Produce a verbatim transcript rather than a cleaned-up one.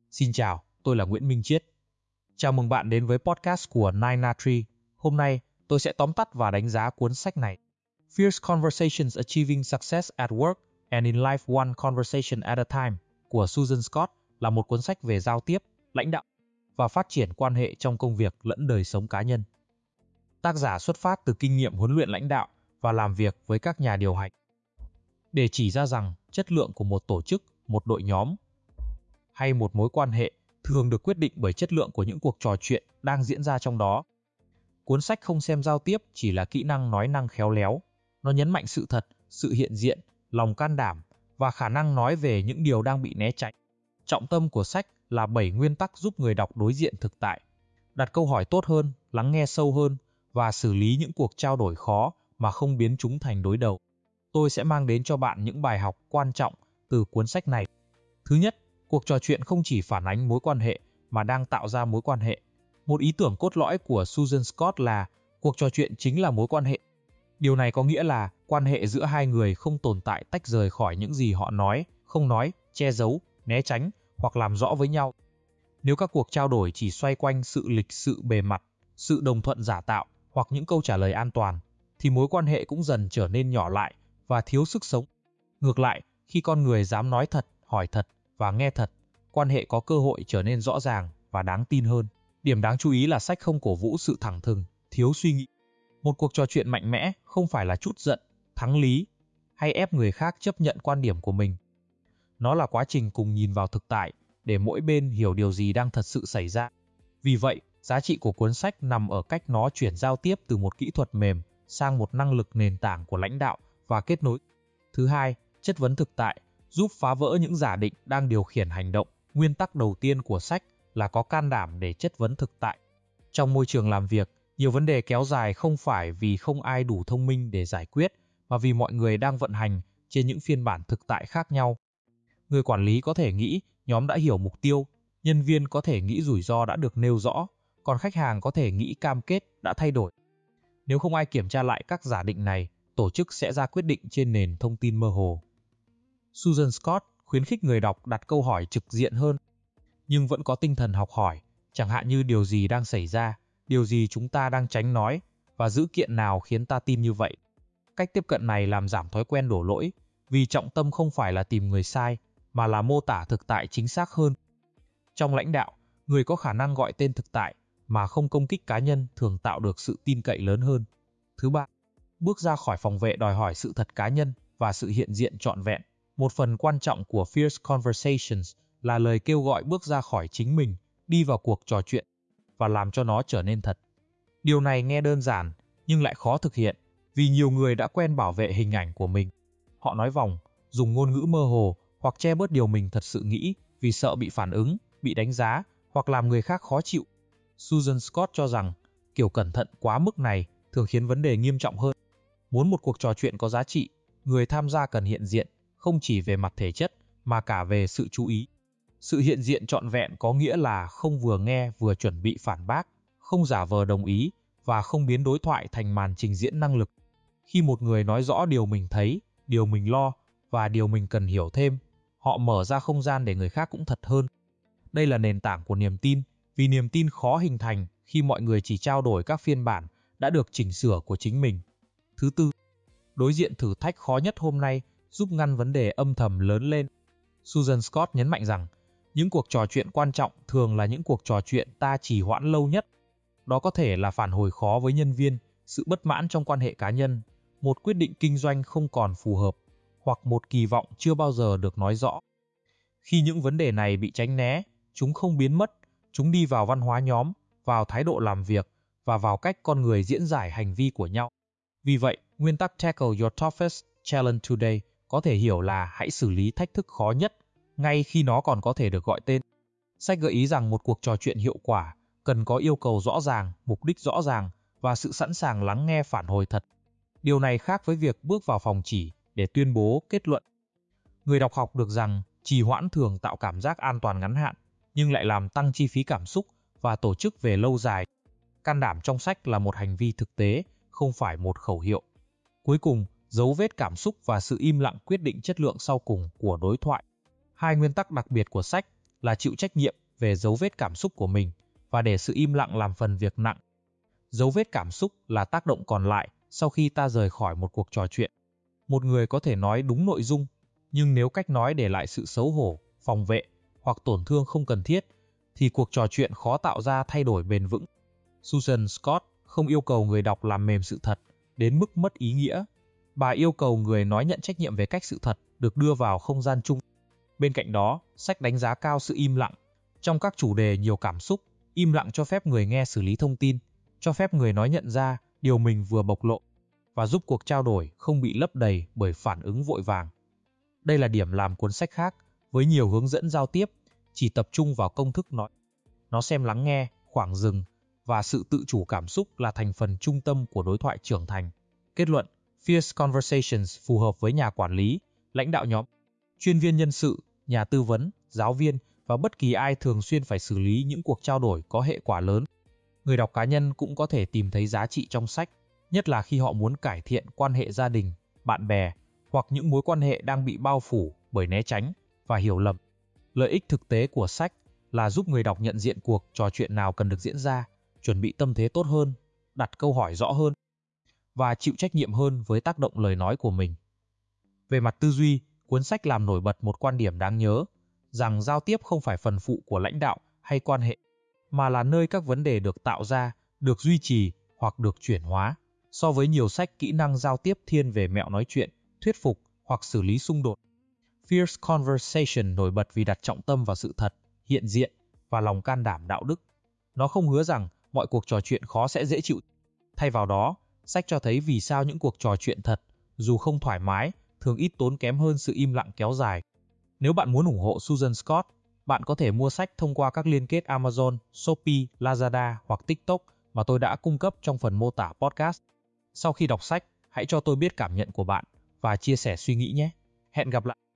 Xin chào, tôi là Nguyễn Minh Chiết. Chào mừng bạn đến với podcast của Nine Na Tree. Hôm nay, tôi sẽ tóm tắt và đánh giá cuốn sách này. Fierce Conversations Achieving Success at Work and in Life One Conversation at a Time của Susan Scott là một cuốn sách về giao tiếp, lãnh đạo và phát triển quan hệ trong công việc lẫn đời sống cá nhân. Tác giả xuất phát từ kinh nghiệm huấn luyện lãnh đạo và làm việc với các nhà điều hành để chỉ ra rằng chất lượng của một tổ chức, một đội nhóm hay một mối quan hệ thường được quyết định bởi chất lượng của những cuộc trò chuyện đang diễn ra trong đó. Cuốn sách không xem giao tiếp chỉ là kỹ năng nói năng khéo léo. Nó nhấn mạnh sự thật, sự hiện diện, lòng can đảm và khả năng nói về những điều đang bị né tránh. Trọng tâm của sách là bảy nguyên tắc giúp người đọc đối diện thực tại, đặt câu hỏi tốt hơn, lắng nghe sâu hơn và xử lý những cuộc trao đổi khó mà không biến chúng thành đối đầu. Tôi sẽ mang đến cho bạn những bài học quan trọng từ cuốn sách này. Thứ nhất, cuộc trò chuyện không chỉ phản ánh mối quan hệ mà đang tạo ra mối quan hệ. Một ý tưởng cốt lõi của Susan Scott là cuộc trò chuyện chính là mối quan hệ. Điều này có nghĩa là quan hệ giữa hai người không tồn tại tách rời khỏi những gì họ nói, không nói, che giấu, né tránh hoặc làm rõ với nhau. Nếu các cuộc trao đổi chỉ xoay quanh sự lịch sự bề mặt, sự đồng thuận giả tạo hoặc những câu trả lời an toàn, thì mối quan hệ cũng dần trở nên nhỏ lại và thiếu sức sống. Ngược lại, khi con người dám nói thật, hỏi thật và nghe thật, quan hệ có cơ hội trở nên rõ ràng và đáng tin hơn. Điểm đáng chú ý là sách không cổ vũ sự thẳng thừng, thiếu suy nghĩ. Một cuộc trò chuyện mạnh mẽ không phải là trút giận, thắng lý hay ép người khác chấp nhận quan điểm của mình. Nó là quá trình cùng nhìn vào thực tại để mỗi bên hiểu điều gì đang thật sự xảy ra. Vì vậy, giá trị của cuốn sách nằm ở cách nó chuyển giao tiếp từ một kỹ thuật mềm sang một năng lực nền tảng của lãnh đạo và kết nối. Thứ hai, chất vấn thực tại, giúp phá vỡ những giả định đang điều khiển hành động. Nguyên tắc đầu tiên của sách là có can đảm để chất vấn thực tại. Trong môi trường làm việc, nhiều vấn đề kéo dài không phải vì không ai đủ thông minh để giải quyết, mà vì mọi người đang vận hành trên những phiên bản thực tại khác nhau. Người quản lý có thể nghĩ nhóm đã hiểu mục tiêu, nhân viên có thể nghĩ rủi ro đã được nêu rõ, còn khách hàng có thể nghĩ cam kết đã thay đổi. Nếu không ai kiểm tra lại các giả định này, tổ chức sẽ ra quyết định trên nền thông tin mơ hồ. Susan Scott khuyến khích người đọc đặt câu hỏi trực diện hơn, nhưng vẫn có tinh thần học hỏi, chẳng hạn như điều gì đang xảy ra, điều gì chúng ta đang tránh nói, và dữ kiện nào khiến ta tin như vậy. Cách tiếp cận này làm giảm thói quen đổ lỗi, vì trọng tâm không phải là tìm người sai, mà là mô tả thực tại chính xác hơn. Trong lãnh đạo, người có khả năng gọi tên thực tại mà không công kích cá nhân thường tạo được sự tin cậy lớn hơn. Thứ ba, bước ra khỏi phòng vệ đòi hỏi sự thật cá nhân và sự hiện diện trọn vẹn. Một phần quan trọng của Fierce Conversations là lời kêu gọi bước ra khỏi chính mình, đi vào cuộc trò chuyện và làm cho nó trở nên thật. Điều này nghe đơn giản nhưng lại khó thực hiện, vì nhiều người đã quen bảo vệ hình ảnh của mình. Họ nói vòng, dùng ngôn ngữ mơ hồ hoặc che bớt điều mình thật sự nghĩ vì sợ bị phản ứng, bị đánh giá hoặc làm người khác khó chịu. Susan Scott cho rằng kiểu cẩn thận quá mức này thường khiến vấn đề nghiêm trọng hơn. Muốn một cuộc trò chuyện có giá trị, người tham gia cần hiện diện, không chỉ về mặt thể chất mà cả về sự chú ý. Sự hiện diện trọn vẹn có nghĩa là không vừa nghe vừa chuẩn bị phản bác, không giả vờ đồng ý và không biến đối thoại thành màn trình diễn năng lực. Khi một người nói rõ điều mình thấy, điều mình lo và điều mình cần hiểu thêm, họ mở ra không gian để người khác cũng thật hơn. Đây là nền tảng của niềm tin, vì niềm tin khó hình thành khi mọi người chỉ trao đổi các phiên bản đã được chỉnh sửa của chính mình. Thứ tư, đối diện thử thách khó nhất hôm nay giúp ngăn vấn đề âm thầm lớn lên. Susan Scott nhấn mạnh rằng, những cuộc trò chuyện quan trọng thường là những cuộc trò chuyện ta trì hoãn lâu nhất. Đó có thể là phản hồi khó với nhân viên, sự bất mãn trong quan hệ cá nhân, một quyết định kinh doanh không còn phù hợp, hoặc một kỳ vọng chưa bao giờ được nói rõ. Khi những vấn đề này bị tránh né, chúng không biến mất, chúng đi vào văn hóa nhóm, vào thái độ làm việc và vào cách con người diễn giải hành vi của nhau. Vì vậy, nguyên tắc Tackle Your Toughest Challenge Today có thể hiểu là hãy xử lý thách thức khó nhất ngay khi nó còn có thể được gọi tên. Sách gợi ý rằng một cuộc trò chuyện hiệu quả cần có yêu cầu rõ ràng, mục đích rõ ràng và sự sẵn sàng lắng nghe phản hồi thật. Điều này khác với việc bước vào phòng chỉ để tuyên bố kết luận. Người đọc học được rằng trì hoãn thường tạo cảm giác an toàn ngắn hạn, nhưng lại làm tăng chi phí cảm xúc và tổ chức về lâu dài. Can đảm trong sách là một hành vi thực tế, không phải một khẩu hiệu. Cuối cùng, dấu vết cảm xúc và sự im lặng quyết định chất lượng sau cùng của đối thoại. Hai nguyên tắc đặc biệt của sách là chịu trách nhiệm về dấu vết cảm xúc của mình và để sự im lặng làm phần việc nặng. Dấu vết cảm xúc là tác động còn lại sau khi ta rời khỏi một cuộc trò chuyện. Một người có thể nói đúng nội dung, nhưng nếu cách nói để lại sự xấu hổ, phòng vệ hoặc tổn thương không cần thiết, thì cuộc trò chuyện khó tạo ra thay đổi bền vững. Susan Scott không yêu cầu người đọc làm mềm sự thật đến mức mất ý nghĩa. Bà yêu cầu người nói nhận trách nhiệm về cách sự thật được đưa vào không gian chung. Bên cạnh đó, sách đánh giá cao sự im lặng. Trong các chủ đề nhiều cảm xúc, im lặng cho phép người nghe xử lý thông tin, cho phép người nói nhận ra điều mình vừa bộc lộ, và giúp cuộc trao đổi không bị lấp đầy bởi phản ứng vội vàng. Đây là điểm làm cuốn sách khác, với nhiều hướng dẫn giao tiếp, chỉ tập trung vào công thức nói. Nó xem lắng nghe, khoảng dừng, và sự tự chủ cảm xúc là thành phần trung tâm của đối thoại trưởng thành. Kết luận, Fierce Conversations phù hợp với nhà quản lý, lãnh đạo nhóm, chuyên viên nhân sự, nhà tư vấn, giáo viên và bất kỳ ai thường xuyên phải xử lý những cuộc trao đổi có hệ quả lớn. Người đọc cá nhân cũng có thể tìm thấy giá trị trong sách, nhất là khi họ muốn cải thiện quan hệ gia đình, bạn bè hoặc những mối quan hệ đang bị bao phủ bởi né tránh và hiểu lầm. Lợi ích thực tế của sách là giúp người đọc nhận diện cuộc trò chuyện nào cần được diễn ra, chuẩn bị tâm thế tốt hơn, đặt câu hỏi rõ hơn và chịu trách nhiệm hơn với tác động lời nói của mình. Về mặt tư duy, cuốn sách làm nổi bật một quan điểm đáng nhớ, rằng giao tiếp không phải phần phụ của lãnh đạo hay quan hệ, mà là nơi các vấn đề được tạo ra, được duy trì hoặc được chuyển hóa. So với nhiều sách kỹ năng giao tiếp thiên về mẹo nói chuyện, thuyết phục hoặc xử lý xung đột, Fierce Conversation nổi bật vì đặt trọng tâm vào sự thật, hiện diện và lòng can đảm đạo đức. Nó không hứa rằng mọi cuộc trò chuyện khó sẽ dễ chịu. Thay vào đó, sách cho thấy vì sao những cuộc trò chuyện thật, dù không thoải mái, thường ít tốn kém hơn sự im lặng kéo dài. Nếu bạn muốn ủng hộ Susan Scott, bạn có thể mua sách thông qua các liên kết Amazon, Shopee, Lazada hoặc TikTok mà tôi đã cung cấp trong phần mô tả podcast. Sau khi đọc sách, hãy cho tôi biết cảm nhận của bạn và chia sẻ suy nghĩ nhé. Hẹn gặp lại!